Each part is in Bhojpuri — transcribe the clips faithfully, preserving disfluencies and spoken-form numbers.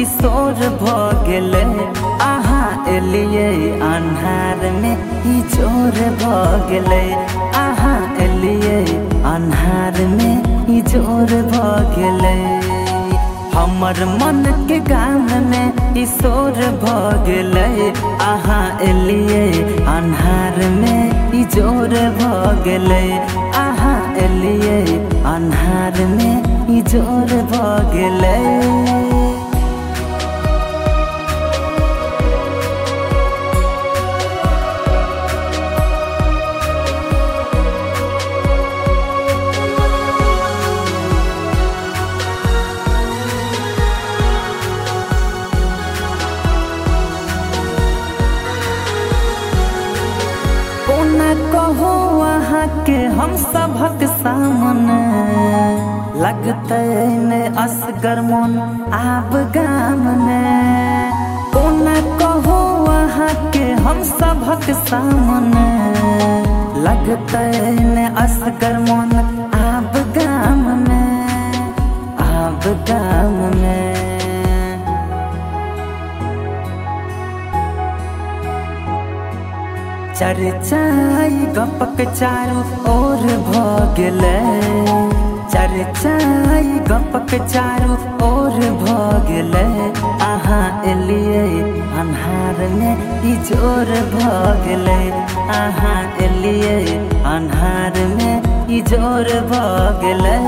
शोर भ गेलै। अहाँ एलियै अन्हार में ई जोर भ गेलै। अहाँ एलियै अन्हार में ई जोर भ गेलै। हमर मन के गान में ई शोर भ गेलै। अहाँ एलियै अन्हार में ई जोर भ गेलै। अहाँ एलियै अन्हार में ई जोर भ गेलै। कोना कहो अहाँ के हम सबक सामने लगते ने असगर मन आब गाम में। कोना कहो अहाँ के हम सबक सामने लगते ने असगर मन आब गाम में आब गाम में। चर्चाई गपक चारू ओर भ गेलै। चर्चाई गपक चारू ओर भ गेलै। अहाँ एलियै अन्हार में ई जोर भ गेलै। अहाँ एलियै अन्हार में ई जोर भ गेलै।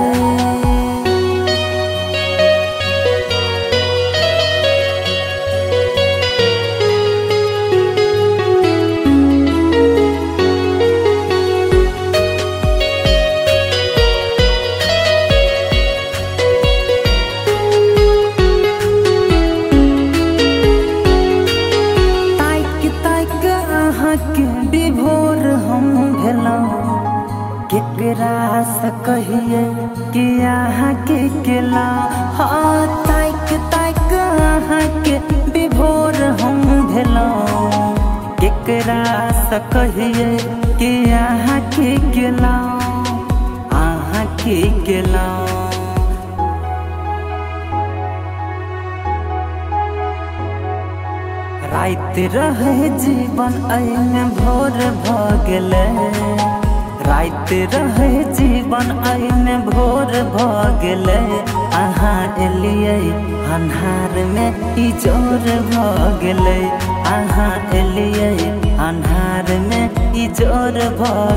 के विभोर हम भेलौं केकरा से कहिए कि अहाँ के केला। हाँ ताक ताक अहाँ के विभोर हम भेलौं केकरा से कहिए कि अहाँ के केला अहाँ के केला। रात रहे जीवन अइमे भोर भ गेलै। रात रहे जीवन अइमे भोर भ गेलै। अहाँ एलियै अन्हार में ई जोर भ गेलै। अहाँ एलियै अन्हार में ई जोर भ